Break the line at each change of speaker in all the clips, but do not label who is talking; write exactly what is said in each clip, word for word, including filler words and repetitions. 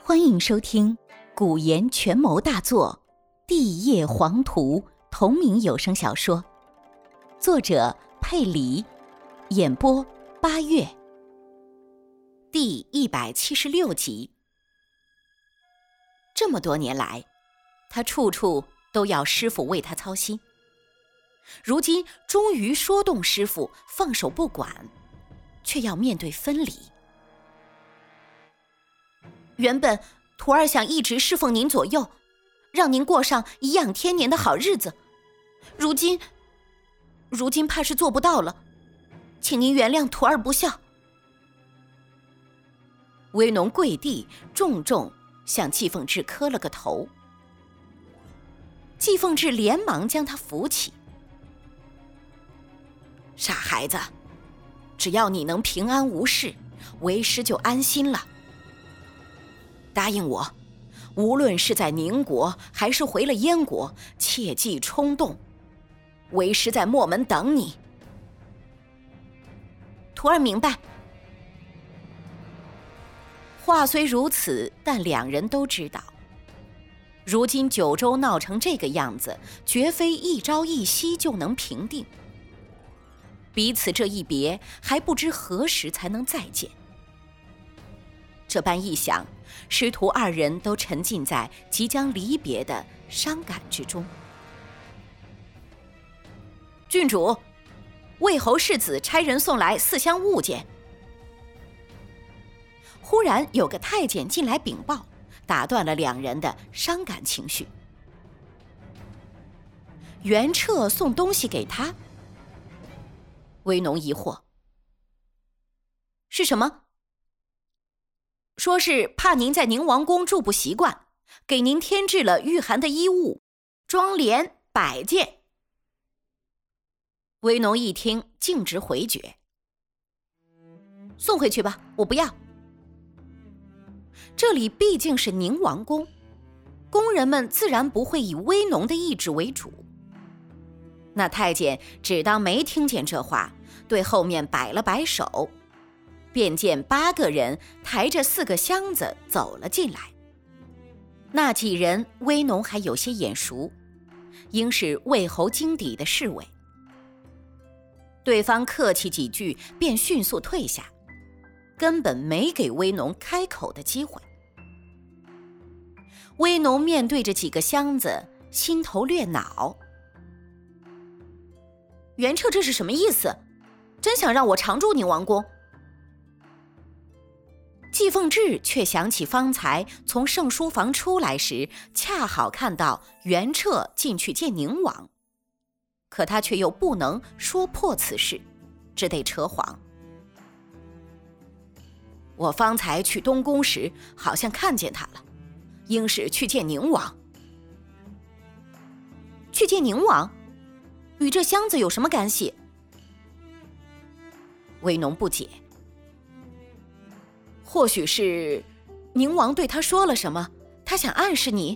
欢迎收听古言权谋大作《帝业黄图》同名有声小说，作者佩里，演播八月，第一百七十六集。这么多年来，他处处都要师父为他操心，如今终于说动师父放手不管，却要面对分离。原本徒儿想一直侍奉您左右，让您过上颐养天年的好日子，如今如今怕是做不到了，请您原谅徒儿不孝。威农跪地重重向季凤至磕了个头，季凤至连忙将他扶起。傻孩子，只要你能平安无事，为师就安心了。答应我，无论是在宁国还是回了燕国，切忌冲动，为师在墨门等你。徒儿明白。话虽如此，但两人都知道，如今九州闹成这个样子，绝非一朝一夕就能平定。彼此这一别，还不知何时才能再见。这般一想，师徒二人都沉浸在即将离别的伤感之中。郡主，魏侯世子差人送来四箱物件。忽然有个太监进来禀报，打断了两人的伤感情绪。袁彻送东西给他？威农疑惑。是什么？说是怕您在宁王宫住不习惯，给您添置了御寒的衣物，妆奁百件。威农一听，径直回绝。送回去吧，我不要。这里毕竟是宁王宫，宫人们自然不会以威农的意志为主。那太监只当没听见这话，对后面摆了摆手，便见八个人抬着四个箱子走了进来。那几人威农还有些眼熟，应是魏侯京邸的侍卫。对方客气几句，便迅速退下，根本没给威农开口的机会。威农面对着几个箱子，心头略恼。袁彻这是什么意思？真想让我常驻宁王宫？季凤至却想起方才从圣书房出来时，恰好看到袁彻进去见宁王，可他却又不能说破此事，只得扯谎。我方才去东宫时，好像看见他了，应是去见宁王。去见宁王？与这箱子有什么干系？威农不解。或许是宁王对他说了什么，他想暗示你。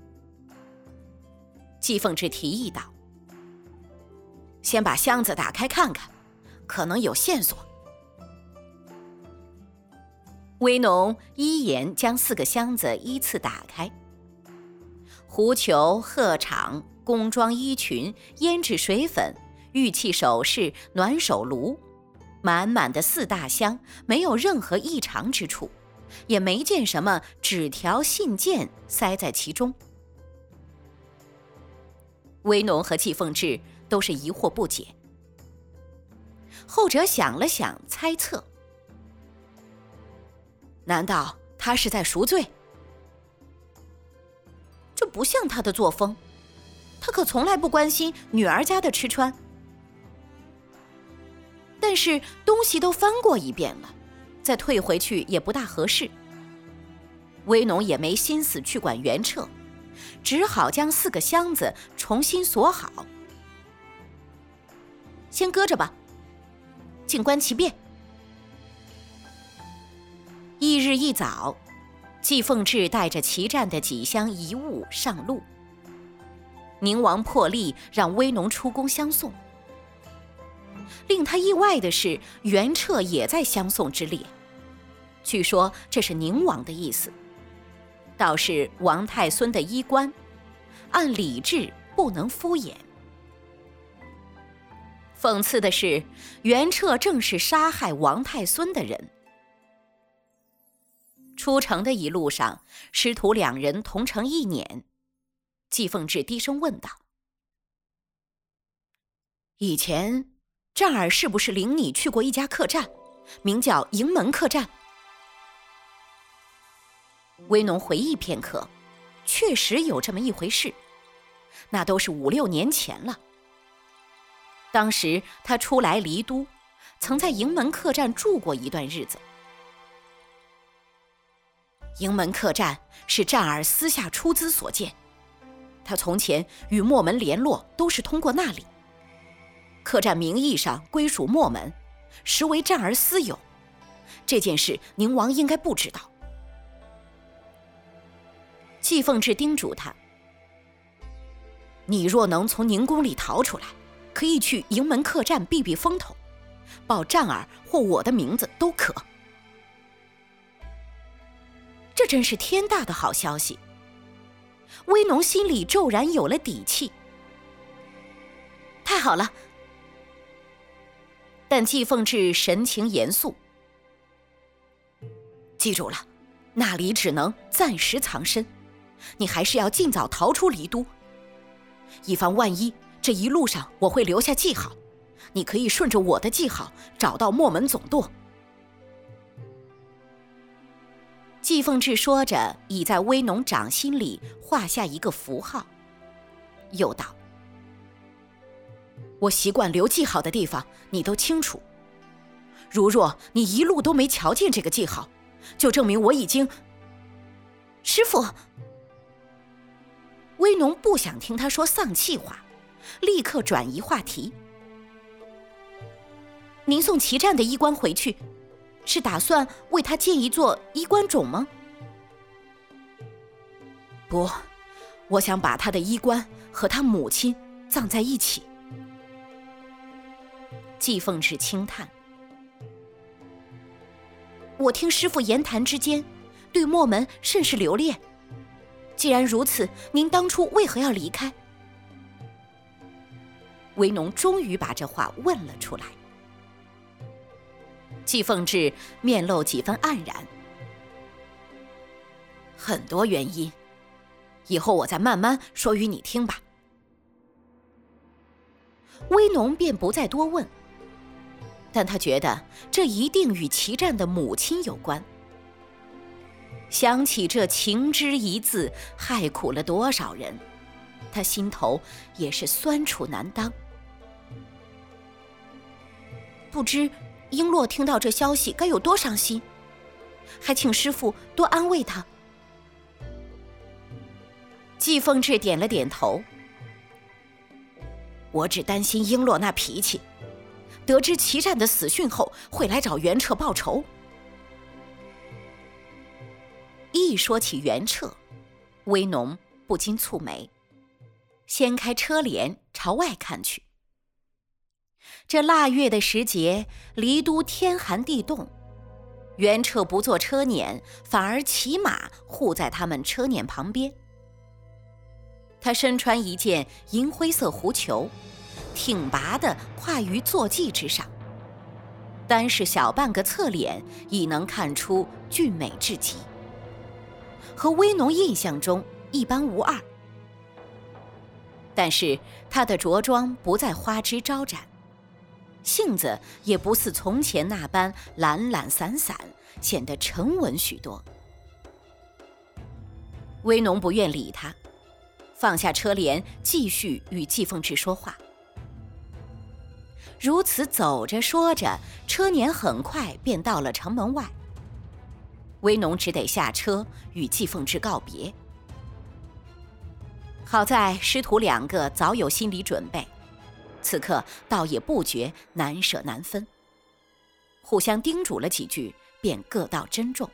季凤至提议道：先把箱子打开看看，可能有线索。威农依言将四个箱子依次打开，狐裘、鹤氅、宫装衣裙、胭脂水粉、玉器首饰、暖手炉，满满的四大箱，没有任何异常之处，也没见什么纸条信件塞在其中。威农和季凤至都是疑惑不解，后者想了想，猜测：难道他是在赎罪？这不像他的作风，他可从来不关心女儿家的吃穿。但是东西都翻过一遍了，再退回去也不大合适。威农也没心思去管袁彻，只好将四个箱子重新锁好。先搁着吧，静观其变。翌日一早，季凤至带着齐战的几箱遗物上路。宁王破例让威农出宫相送。令他意外的是，袁彻也在相送之列。据说这是宁王的意思， 倒是王太孙的衣冠，按礼制不能敷衍。讽刺的是，袁彻正是杀害王太孙的人。出城的一路上，师徒两人同乘一辇。季凤至低声问道：“以前战儿是不是领你去过一家客栈，名叫营门客栈？”威农回忆片刻，确实有这么一回事，那都是五六年前了。当时他初来离都，曾在营门客栈住过一段日子。营门客栈是战儿私下出资所建，他从前与墨门联络都是通过那里。客栈名义上归属墨门，实为战儿私有，这件事宁王应该不知道。季凤至叮嘱他：“你若能从宁宫里逃出来，可以去营门客栈避避风头，报战儿或我的名字都可。”这真是天大的好消息，威农心里骤然有了底气。太好了！但季凤至神情严肃：“记住了，那里只能暂时藏身，你还是要尽早逃出离都。以防万一，这一路上我会留下记号，你可以顺着我的记号找到墨门总舵。”季凤至说着，已在威农掌心里画下一个符号，又道：“我习惯留记号的地方，你都清楚。如若你一路都没瞧见这个记号，就证明我已经……”师父，威农不想听他说丧气话，立刻转移话题：“您送祁湛的衣冠回去，是打算为他建一座衣冠冢吗？”“不，我想把他的衣冠和他母亲葬在一起。”季凤至轻叹：“我听师父言谈之间，对墨门甚是留恋。既然如此，您当初为何要离开？”威农终于把这话问了出来。季凤至面露几分黯然：“很多原因，以后我再慢慢说与你听吧。”威农便不再多问，但他觉得这一定与祁湛的母亲有关。想起这情之一字害苦了多少人，他心头也是酸楚难当。不知璎珞听到这消息该有多伤心，还请师父多安慰他。季凤至点了点头：“我只担心璎珞那脾气，得知祁湛的死讯后会来找袁彻报仇。”一说起袁彻，威农不禁蹙眉，掀开车帘朝外看去。这腊月的时节，离都天寒地冻，袁彻不坐车辇，反而骑马护在他们车辇旁边。他身穿一件银灰色狐裘，挺拔地跨于坐骑之上，单是小半个侧脸已能看出俊美至极，和威农印象中一般无二。但是他的着装不再花枝招展，性子也不似从前那般懒懒散散，显得沉稳许多。威农不愿理他，放下车帘，继续与季凤至说话。如此走着说着，车辇很快便到了城门外。威农只得下车与季凤至告别。好在师徒两个早有心理准备，此刻倒也不觉难舍难分，互相叮嘱了几句，便各道珍重。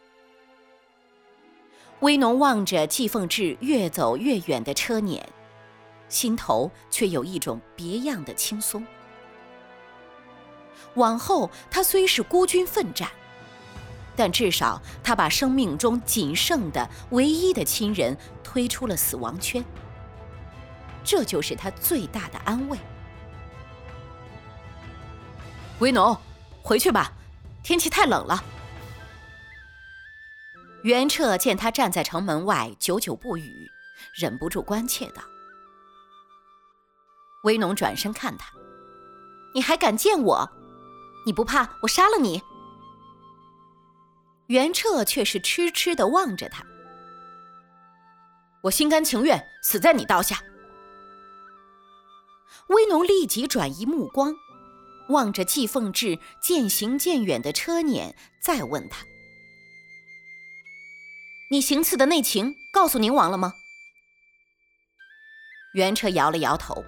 威农望着季凤至越走越远的车辇，心头却有一种别样的轻松。往后他虽是孤军奋战， 但至少他把生命中仅剩的唯一的亲人推出了死亡圈，这就是他最大的安慰。维农，回去吧，天气太冷了。袁彻见他站在城门外久久不语，忍不住关切道。维农转身看他，你还敢见我？你不怕我杀了你？袁彻却是痴痴地望着他。我心甘情愿死在你刀下。威农立即转移目光，望着季凤至渐行渐远的车辇，再问他，你行刺的内情告诉宁王了吗？袁彻摇了摇头。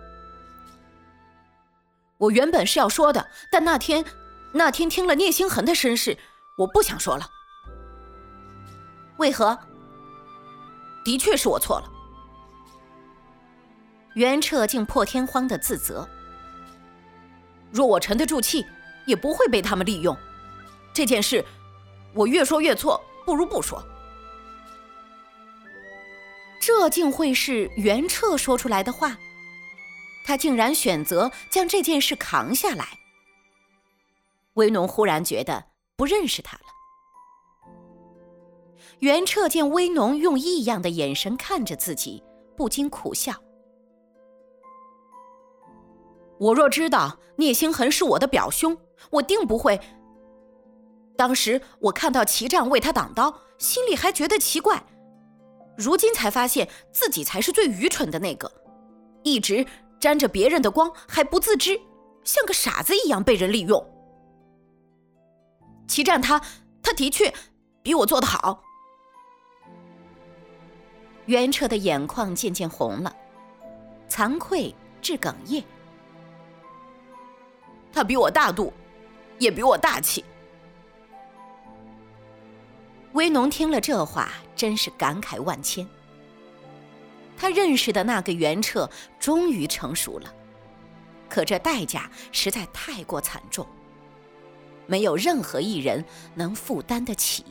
我原本是要说的，但那天那天听了聂星痕的身世，我不想说了。为何？的确是我错了。袁彻竟破天荒地自责。若我沉得住气，也不会被他们利用。这件事，我越说越错，不如不说。这竟会是袁彻说出来的话？他竟然选择将这件事扛下来。威农忽然觉得不认识他了。袁彻见威农用异样的眼神看着自己，不禁苦笑。我若知道聂星痕是我的表兄，我定不会。当时我看到齐战为他挡刀，心里还觉得奇怪，如今才发现自己才是最愚蠢的那个，一直沾着别人的光还不自知，像个傻子一样被人利用。齐战他他的确比我做得好。袁彻的眼眶渐渐红了，惭愧至哽咽。他比我大度，也比我大气。威农听了这话，真是感慨万千。他认识的那个袁彻终于成熟了，可这代价实在太过惨重，没有任何一人能负担得起。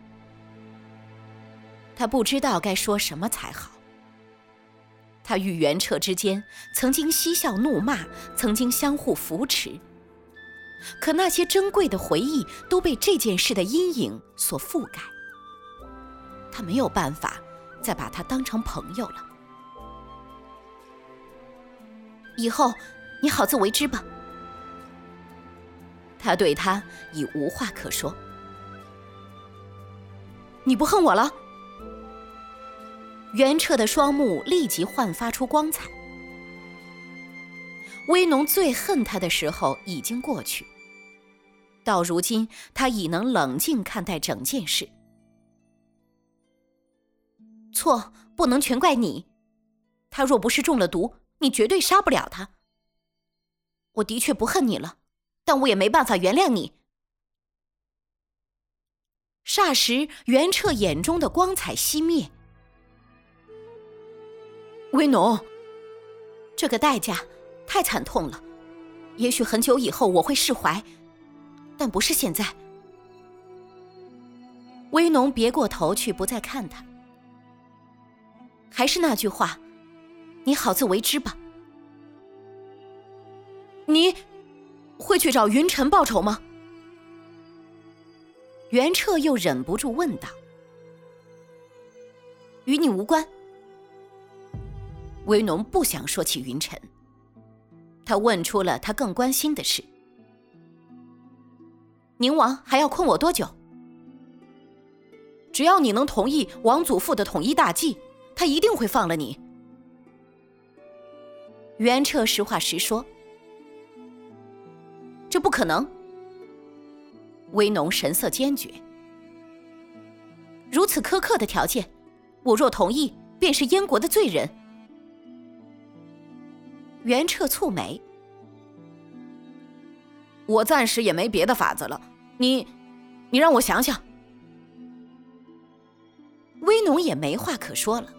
他不知道该说什么才好。他与袁彻之间曾经嬉笑怒骂，曾经相互扶持，可那些珍贵的回忆都被这件事的阴影所覆盖。他没有办法再把他当成朋友了。以后你好自为之吧。他对他已无话可说。你不恨我了？袁彻的双目立即焕发出光彩。威农最恨他的时候已经过去，到如今他已能冷静看待整件事。错不能全怪你，他若不是中了毒，你绝对杀不了他。我的确不恨你了，但我也没办法原谅你。霎时袁彻眼中的光彩熄灭。威农，这个代价太惨痛了，也许很久以后我会释怀，但不是现在。威农别过头去，不再看他。还是那句话，你好自为之吧。你会去找云晨报仇吗？袁彻又忍不住问道。与你无关。威农不想说起云晨，他问出了他更关心的事。宁王还要困我多久？只要你能同意王祖父的统一大计，他一定会放了你。袁彻实话实说。这不可能。威农神色坚决。如此苛刻的条件，我若同意，便是燕国的罪人。袁彻蹙眉。我暂时也没别的法子了，你你让我想想。威农也没话可说了。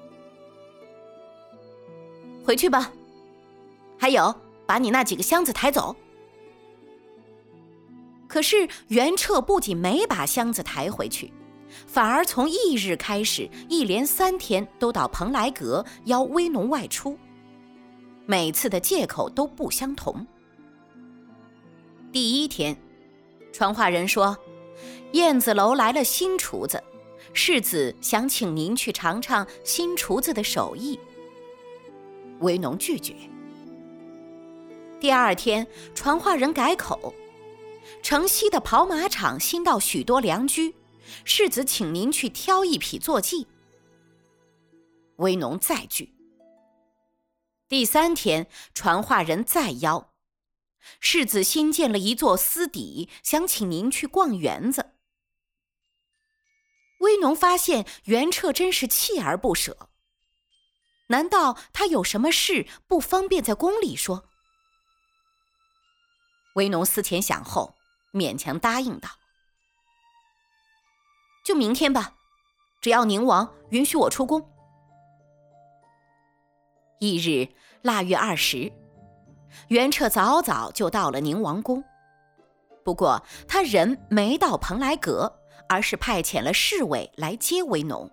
回去吧，还有把你那几个箱子抬走。 可是袁彻不仅没把箱子抬回去，反而从翌日开始，一连三天都到蓬莱阁邀威农外出，每次的借口都不相同。第一天，传话人说燕子楼来了新厨子，世子想请您去尝尝新厨子的手艺。威农拒绝。第二天，传话人改口，城西的跑马场新到许多良驹，世子请您去挑一匹坐骑。威农再拒。第三天，传话人再邀，世子新建了一座私邸，想请您去逛园子。威农发现袁彻真是锲而不舍，难道他有什么事不方便在宫里说？威农思前想后，勉强答应道：就明天吧，只要宁王允许我出宫。翌日腊月二十，袁彻早早就到了宁王宫，不过他人没到蓬莱阁，而是派遣了侍卫来接威农。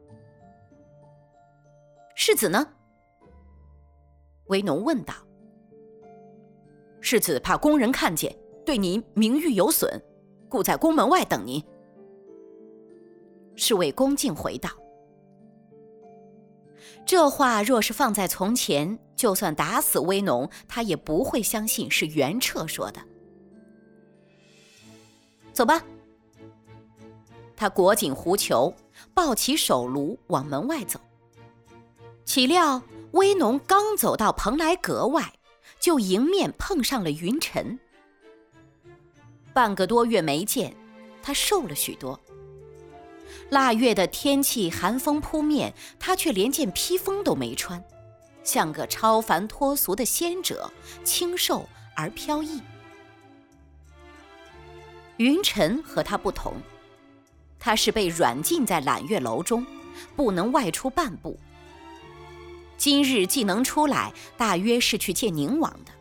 世子呢？威农问道。世子怕宫人看见，对您名誉有损，故在宫门外等您。侍卫恭敬回道。这话若是放在从前，就算打死威农，他也不会相信是袁彻说的。走吧。他裹紧狐裘，抱起手炉往门外走。岂料威农刚走到蓬莱阁外，就迎面碰上了云晨。半个多月没见，他瘦了许多。腊月的天气寒风扑面，他却连件披风都没穿，像个超凡脱俗的仙者，清瘦而飘逸。云晨和他不同，他是被软禁在揽月楼中，不能外出半步。今日既能出来，大约是去见宁王的。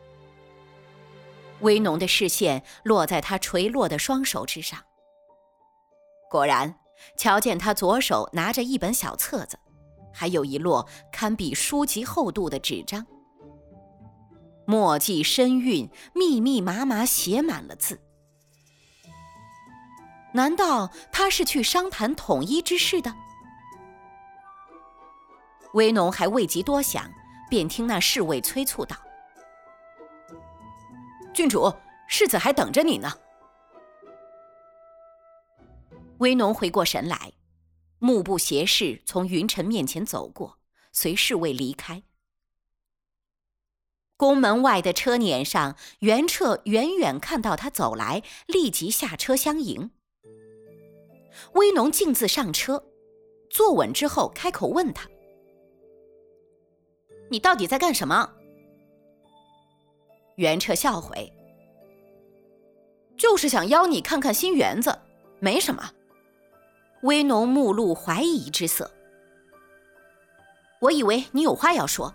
威农的视线落在他垂落的双手之上，果然瞧见他左手拿着一本小册子，还有一摞堪比书籍厚度的纸张，墨迹深韵，密密麻麻写满了字。难道他是去商谈统一之事的？威农还未及多想，便听那侍卫催促道：郡主，世子还等着你呢。威农回过神来，目不斜视从云晨面前走过，随侍卫离开。宫门外的车辇上，袁彻远远看到他走来，立即下车相迎。威农径自上车，坐稳之后开口问他：你到底在干什么？袁彻笑回：就是想邀你看看新园子，没什么。威农目露怀疑之色：我以为你有话要说。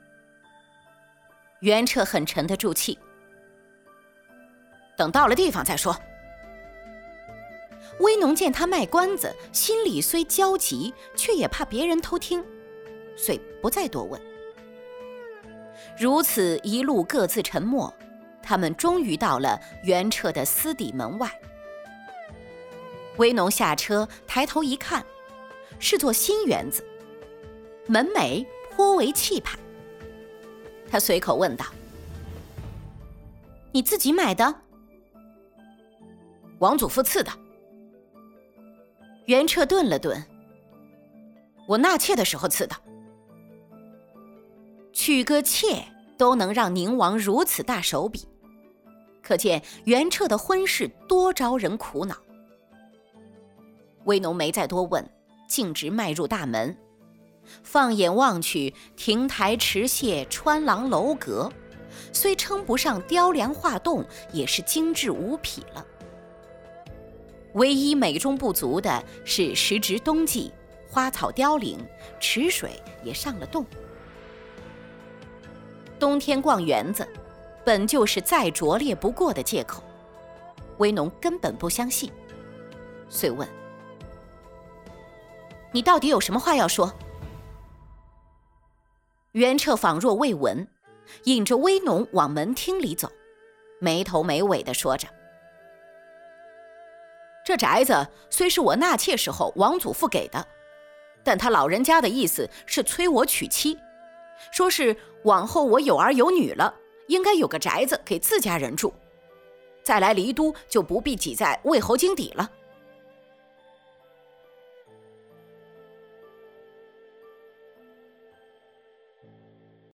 袁彻很沉得住气：等到了地方再说。威农见他卖关子，心里虽焦急，却也怕别人偷听，遂不再多问。如此一路各自沉默，他们终于到了袁彻的私邸门外。威农下车，抬头一看，是座新园子，门楣颇为气派。他随口问道：你自己买的？王祖父赐的。袁彻顿了顿：我纳妾的时候赐的。娶个妾都能让宁王如此大手笔，可见袁彻的婚事多招人苦恼。威农没再多问，径直迈入大门。放眼望去，亭台池榭，穿廊楼阁，虽称不上雕梁画栋，也是精致无匹了。唯一美中不足的是时值冬季，花草凋零，池水也上了冻。冬天逛园子本就是再拙劣不过的借口， 威农根本不相信，遂问：你到底有什么话要说？袁彻仿若未闻，引着威农往门厅里走，没头没尾地说着：这宅子虽是我纳妾时候王祖父给的，但他老人家的意思是催我娶妻，说是往后我有儿有女了，应该有个宅子给自家人住，再来离都就不必挤在魏侯京底了。